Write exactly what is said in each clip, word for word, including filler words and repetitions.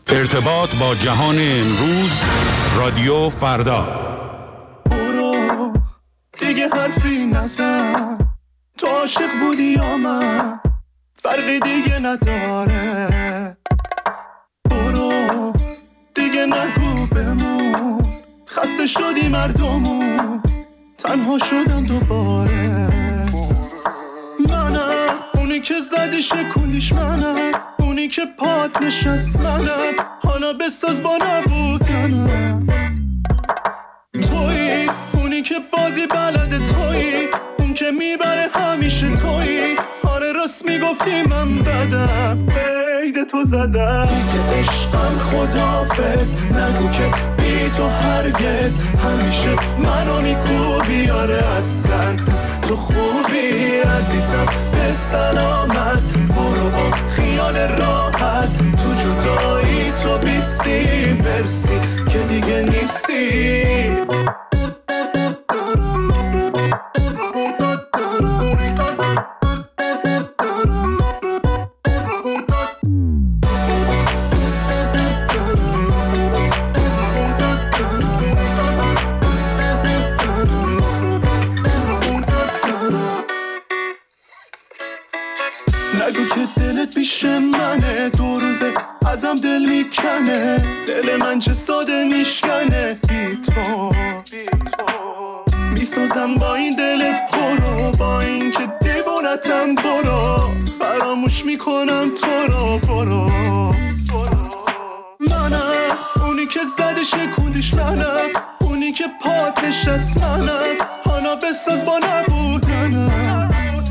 ارتباط با جهان امروز، رادیو فردا. برو دیگه حرفی نزن، تو عاشق بودی یا من، فرقی دیگه نداره. برو دیگه نگو بمون، خسته شدی مردمون، تنها شدم دوباره. منم اونی که زدی شکوندیش، منم اونی که پات نشست، منم حالا بساز با نبودنم. تویی اونی که بازی بلده، تویی اون که میبره همیشه، تویی آره راست میگفتی من بدم، عید تو زدم. دیگه عشقم خداحافظ، نگو که بی تو هرگز، همیشه منو میکوبی آره اصلا تو خوبی عزیزم به سلامت. برو با خیال راحت، تو جدایی تو بیستی برسی که دیگه نیستی. نگو که دلت پیش منه، دو روزه ازم دل میکنه، دل من چه ساده میشکنه بی تو. میسازم با این دل پرو، با این که دیوانتم، برو فراموش میکنم تو رو. برو منم اونی که زده شکوندیش، منم اونی که پات نشست، منم حالا بساز با نبودنم.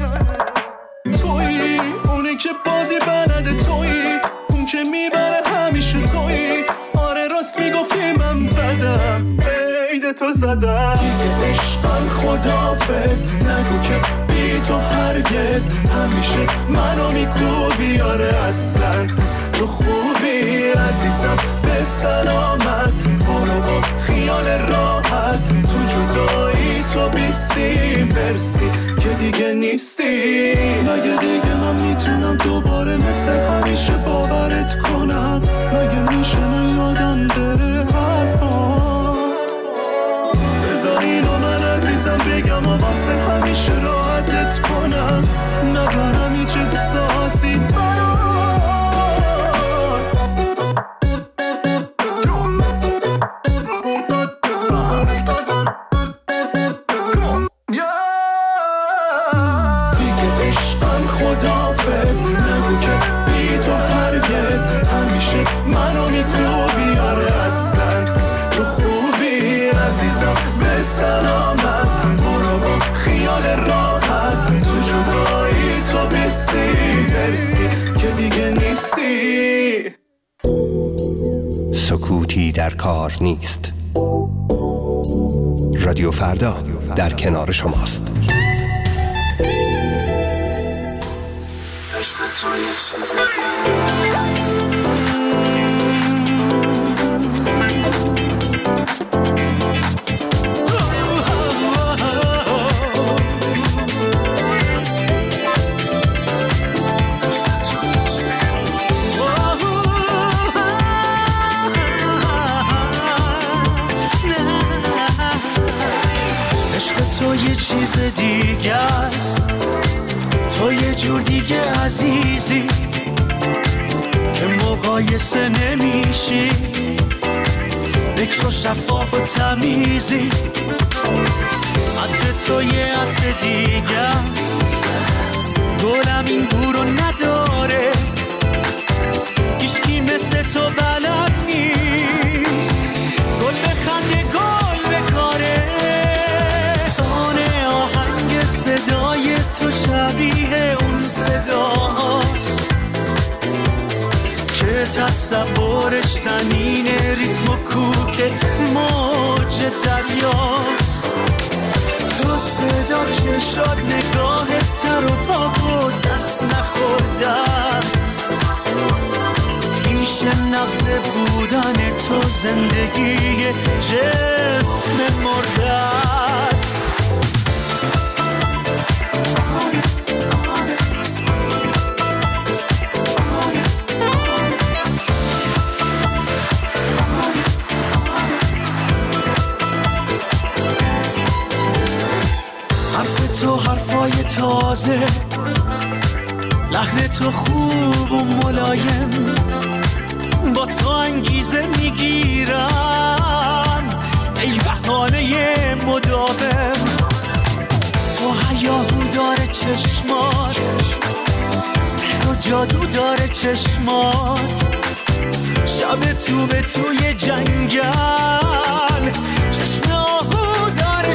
تویی اونی که بازی بلده، تویی اون که میبره همیشه، تویی آره راست میگفتی من بدم، عید تو زدم. دیگه عشقم خداحافظ، نگو که بی تو هرگز، همیشه منو میکوبی آره اصلا تو خوبی عزیزم به سلامت. برو با خیال راحت، تو جدایی تو بیستی برسی که دیگه نیستی. مگه دیگه من میتونم دوباره مثل همیشه باورت کنم؟ مگه میشه من یادم بره حرفات؟ بذار اینو من عزیزم بگم و واسه همیشه راحتت کنم، نبرم هیچ احساسی. منو میکوبی آره اصلا تو خوبی عزیزم به سلامت. برو با خیال راحت، تو جدایی تو بیستی برسی که دیگه نیستی. سکوتی در کار نیست. رادیو فردا در کنار شماست. عشق تو یه چیز دیگه. تو یه چیز دیگه است، تو یه جور دیگه عزیزی که مقایسه نمیشی، بکر و شفاف و تمیزی. عطر تو یه عطر دیگه است، گلم این بو رو نداره، هیچکی مثل تو بلد نیست، گل بخنده گل بکاره. صدای تو شبیه اون صداست که تصورش تنین ریتم و کوک موج دریاست. تو صدا چشات نگاهت تر و پاک و دست نخورده است، پیش نبض بودن تو زندگی جسم مرده است. زلفای تازه، لحن تو خوب و ملایم، با تو انگیزه میگیرن ای بهانه مداوم. تو هیاهو داره چشمات، سحر و جادو داره چشمات، شب تو به توی جنگل، چشم آهو داره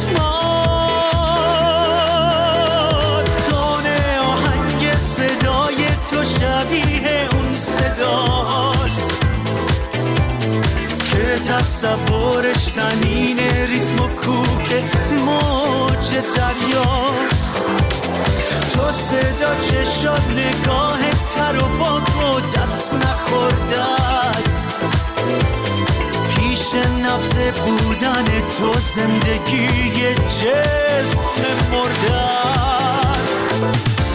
چشمات. تونه آهنگ صدای تو شبیه اون صداست که تصورش تنین ریتم و کوک موج دریاست. تو صدا چشات نگاه تر و باک و دست نخورده است، پیش نبض بودن تو زندگی جسم مرده است.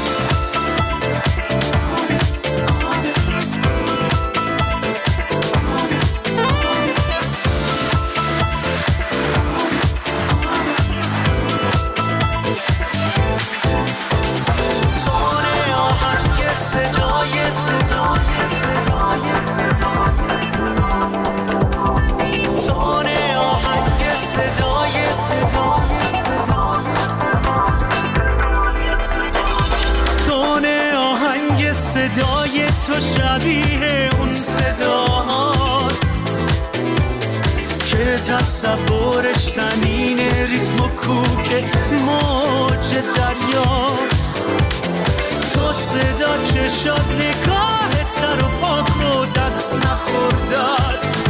صدای تو شبیه اون صداست که تصورش تنین ریتم و کوک موج دریاست. تو صدا چشات نگاه تر و پاک و دست نخورده است،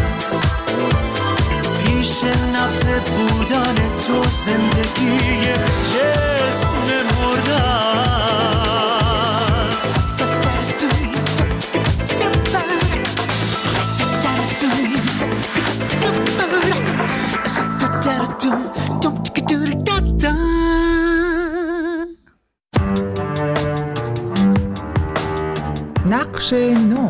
پیش نبض بودن تو زندگی جسم مرده است. نقش نو.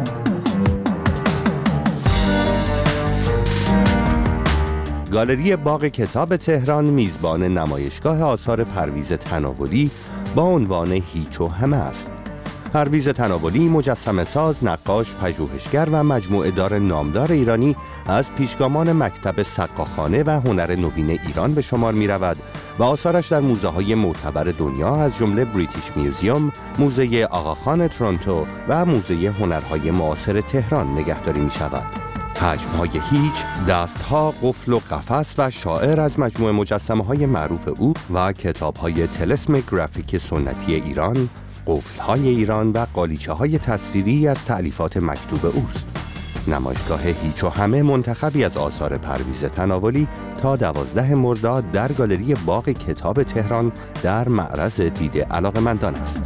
گالری باغ کتاب تهران میزبان نمایشگاه آثار پرویز تناولی با عنوان هیچ و همه است. پرویز تناولی مجسمه ساز، نقاش، پژوهشگر و مجموعه دار نامدار ایرانی از پیشگامان مکتب سقاخانه و هنر نوین ایران به شمار می رود و آثارش در موزه های معتبر دنیا از جمله بریتیش میوزیوم، موزه آقاخان تورنتو و موزه هنرهای معاصر تهران نگهداری می شود. حجم‌های هیچ، دستها، قفل و قفس و شاعر از مجموعه مجسمه‌های معروف او و کتاب‌های طلسم گرافیک سنتی ایران، قفل‌های ایران و قالیچه‌های تصویری از تألیفات مکتوب اوست. نمایشگاه هیچ و همه منتخبی از آثار پرویز تناولی تا دوازده مرداد در گالری باغ کتاب تهران در معرض دید علاقه‌مندان است.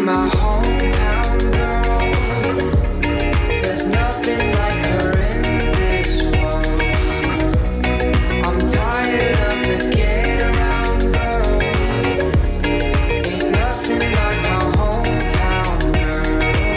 my hometown girl. There's nothing like her in this world. I'm tired of the get around girl. Ain't nothing like my hometown girl.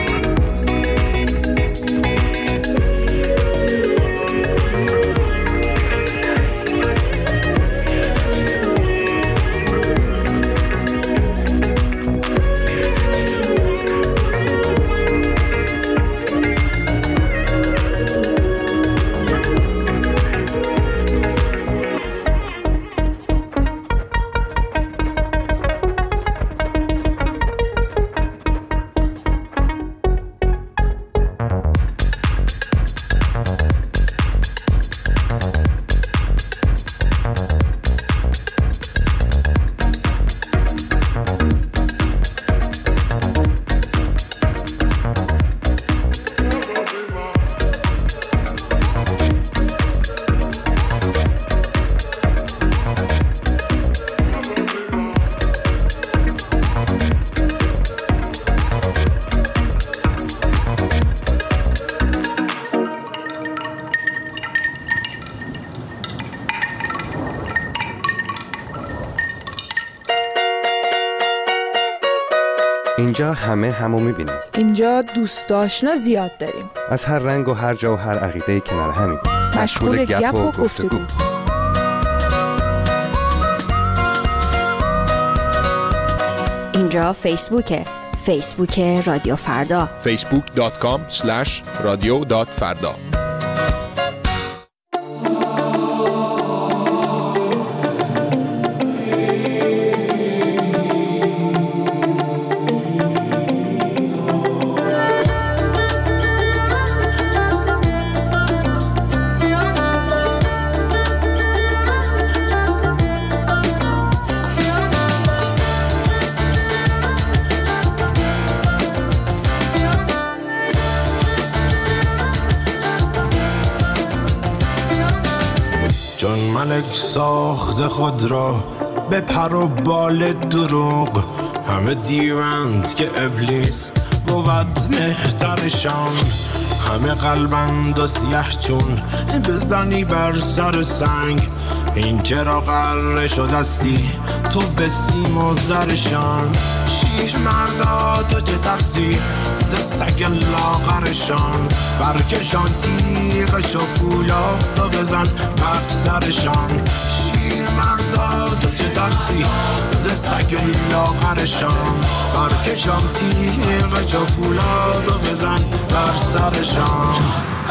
اینجا همه همو میبینیم. اینجا دوست آشنا زیاد داریم. از هر رنگ و هر جا و هر عقیده کنار همیم. مشغول گپ و گفتگو. اینجا فیسبوکه. فیسبوک رادیو فردا. فیسبوک دات کام اسلش رادیو دات فردا. چون ملک ساخت خود را به پر و بال دروغ، همه دیوند که ابلیس بود مهترشان. همه قلبند و سیه چون بزنی بر سر سنگ، این چرا قراره شدستی تو به سیم و زرشان. شیر مردا تو چه ترسی ز سگ لاغرشان، برکشان تیغش و فولاد و بزن بر سرشان. شیر مردا تو چه ترسی ز سگ لاغرشان، برکشان تیغش و فولاد و بزن بر سرشان.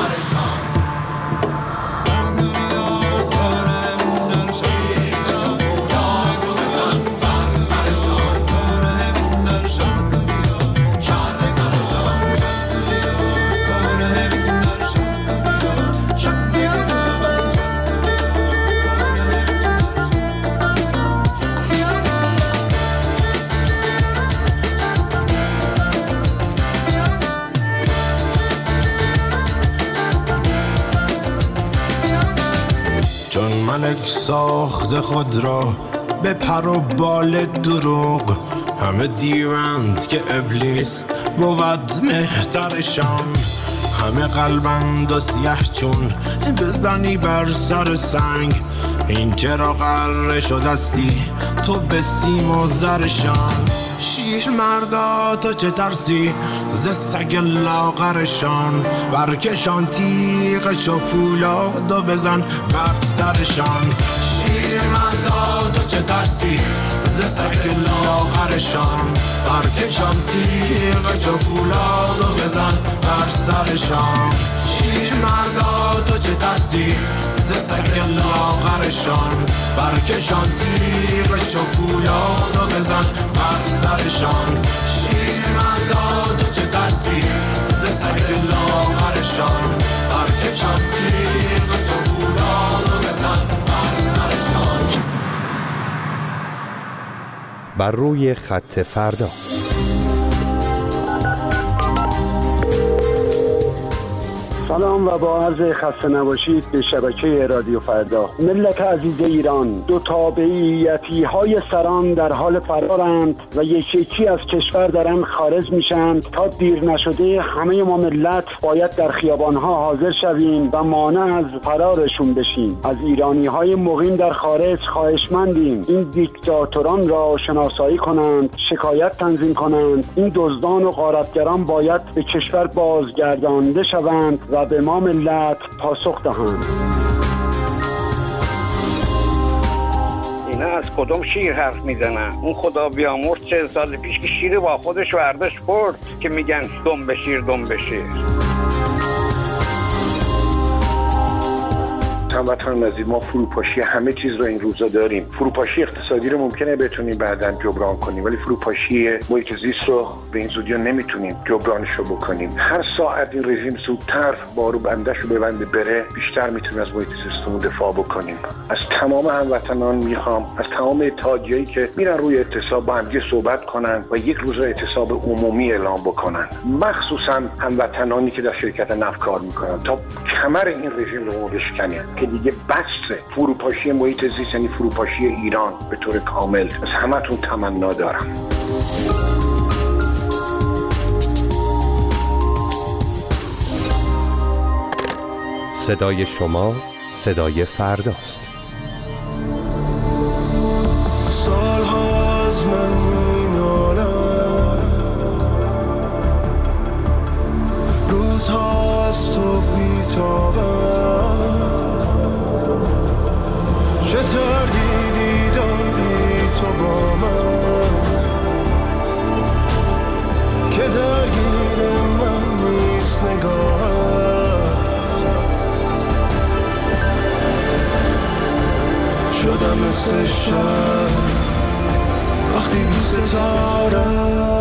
ملک ساخت خود را به پر و بال دروغ، همه دیوند که ابلیس بود مهترشان. همه قلبند و سیه چون بزنی بر سر سنگ، این چرا قراره شدستی تو به سیم و زرشان. شیر مردا تو چه ترسی ز سگ لاغرشان، برکشان تیغش و فولاد و بزن بر سرشان. شیر مردا تو چه ترسی ز سگ لاغرشان، برکشان تیغش و فولاد و بزن بر سرشان. شیر مردا تو چه ترسی ز سگ لاغرشان، برکشان تیغش و فولاد و بزن بر سرشان. شیر مردا تو چه ترسی ز سگ لاغرشان، برکشان تیغش و فولاد و بزن بر سرشان. بر روی خط فردا. سلام و با عرض خسته نباشید به شبکه رادیو فردا. ملت عزیز ایران، دو تابعیتی های سران در حال فرارند و یکی یکی از کشور دارن خارج میشن. تا دیر نشده همه ما ملت باید در خیابانها حاضر شویم و مانع از فرارشون بشیم. از ایرانی های مقیم در خارج خواهشمندیم این دیکتاتوران را شناسایی کنند، شکایت تنظیم کنند. این دزدان و غارتگران باید به کشور بازگردانده شوند و به ما ملت پاسخ دهند. اینا از کدوم شیر حرف میزنن؟ اون خدا بیامرز چه سال پیش که شیر با خودش برداشت برد که میگن دم به شیر دم به شیر. هموطنان عزیز، ما فروپاشی همه چیز رو این روزا داریم. فروپاشی اقتصادی رو ممکنه بتونیم بعداً جبران کنیم، ولی فروپاشی محیط زیست رو به این زودی نمیتونیم جبرانش رو بکنیم. هر ساعت این رژیم زودتر بارو بندش رو ببنده بره، بیشتر میتونیم از محیط زیستمون دفاع بکنیم. از تمام هموطنان میخوام، از تمام اتحادیه‌ای که میرن روی اعتصاب با هم دیگه صحبت کنن و یک روز اعتصاب عمومی اعلام بکنن، مخصوصا هموطنانی که در شرکت نفت کار میکنن، تا کمر این رژیم رو بشکنیم که دیگه بس. فروپاشی محیط زیست یعنی فروپاشی ایران به طور کامل. از همتون تمنا دارم. صدای شما صدای فرداست. سالها از من مینالم، روزها از تو بیتابم، چه تردیدی داری تو با من که درگیر من نیست نگاهت. شدم مثل شب وقتی بی ستاره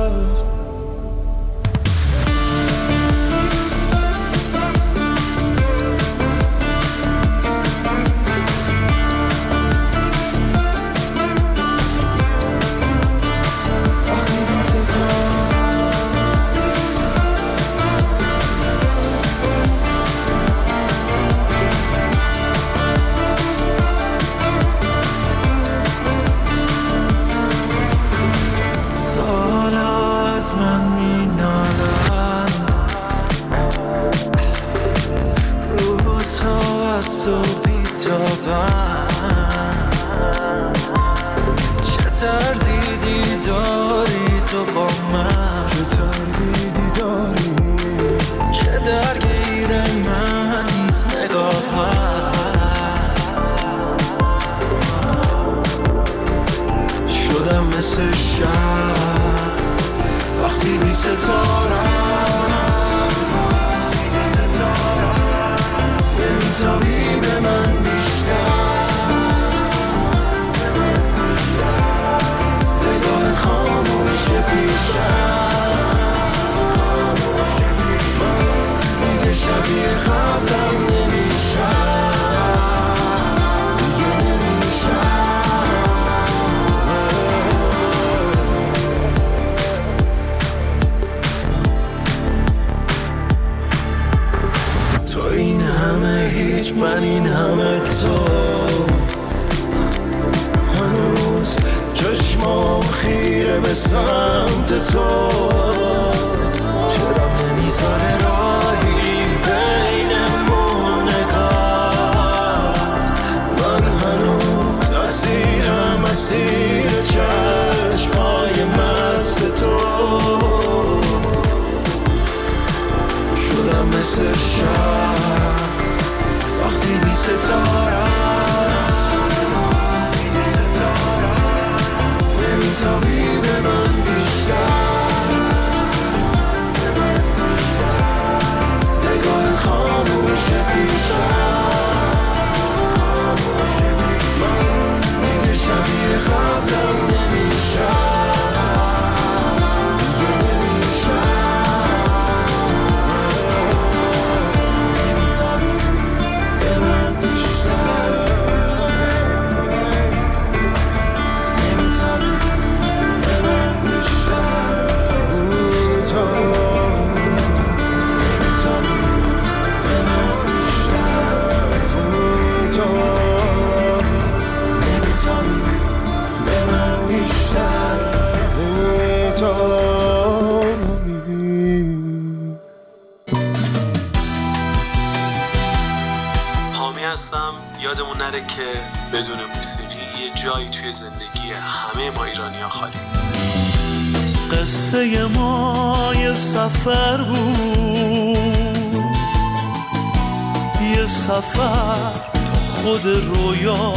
من این همه تو هنوز چشمام خیره به سمت تو، چرا نمیذاره راهی بین مونگات؟ من هنوز اسیرم اسیر چشمای مست تو، شدم مثل شب وقتی بی ستاره نمیتابی به من بیشتر، نگاهت خاموشه بیشتر، من دیگه شبیه قبلم نمیشم، دیگه نمیشم. یادمون نره که بدون موسیقی یه جایی توی زندگی همه ما ایرانی‌ها خالی. قصه ما یه سفر بود، یه سفر تو خود رویا.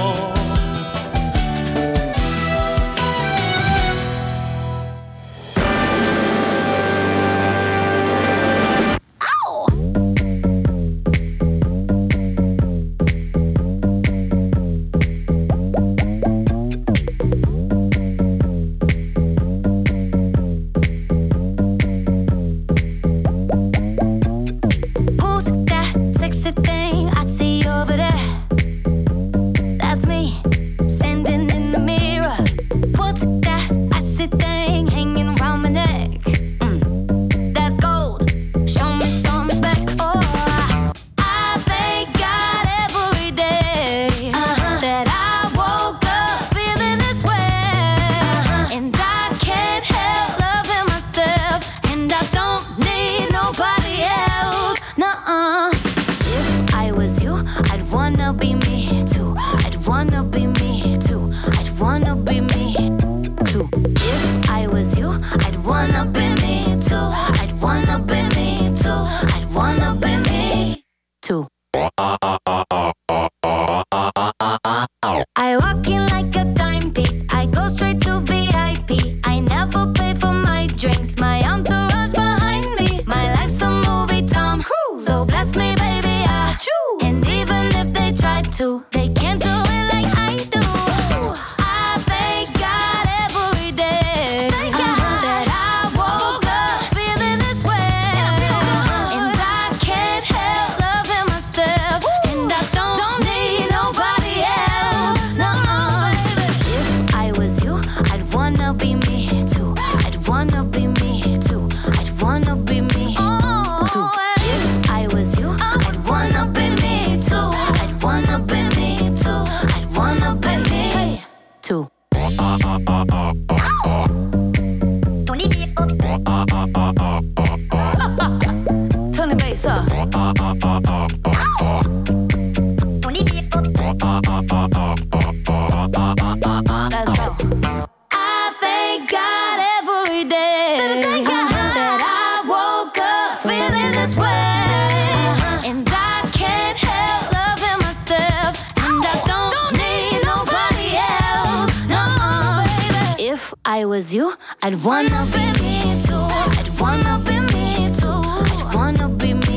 I was you, I'd wanna be me too. I'd wanna be me too. I'd wanna be me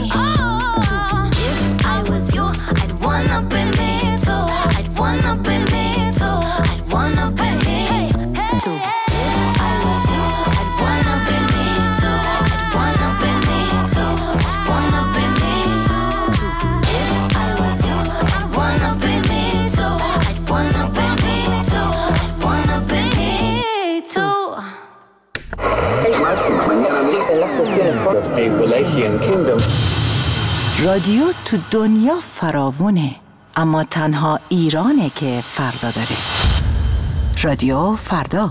too. If I was you, I'd wanna be me too. I'd wanna be me too. I'd wanna be me too. If I was you, I'd wanna be me too. I'd wanna be me too. I'd wanna be me too. If I was you, I'd wanna be me too. I'd wanna be me too. I'd wanna be me too. رادیو تو دنیا فراوونه، اما تنها ایرانه که فردا داره. رادیو فردا.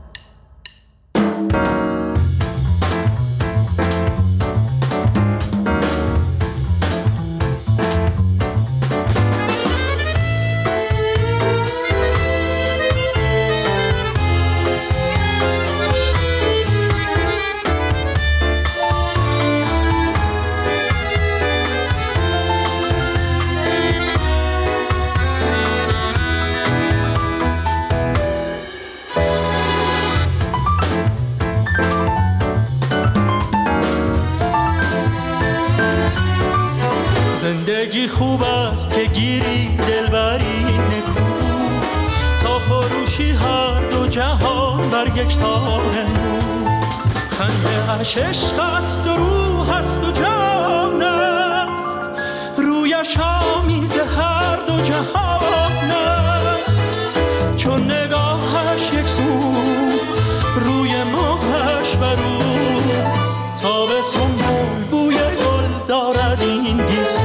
زندگی خوب است که گیری دلبری نکو، تا فروشی هر دو جهان بر یک تار نو. خنده اش عشق است و روح است و جان است، رویش آمیز هر دو جهان است. چون نگاهش یک سو روی ماهش برو، تا به سنبول بوی گل دارد این گیسو.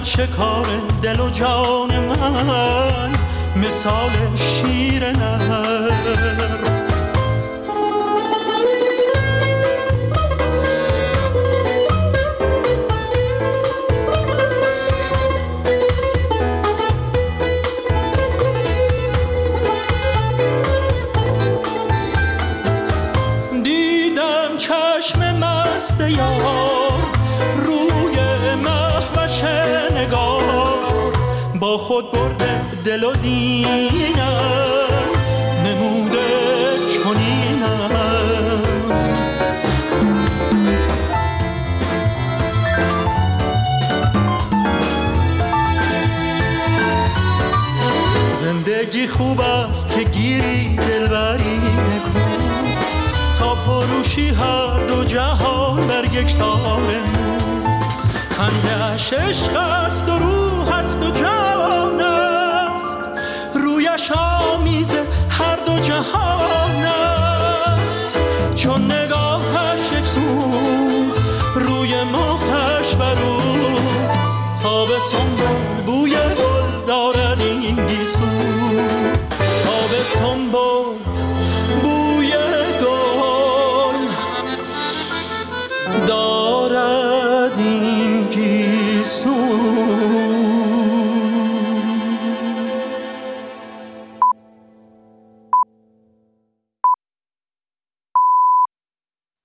شکار دل و جان من مثال شیر نر. دیدم چشم مست یار روی مهوش نگار، با خود برده دل و دینم نموده چنینم. زندگی خوب است که گیری دلبری نکن، تا فروشی هر دو جهان بر یک تار. خنده‌اش عشق است و روح است و جان است، رویش آمیز هر دو جهان است. چون نگاهش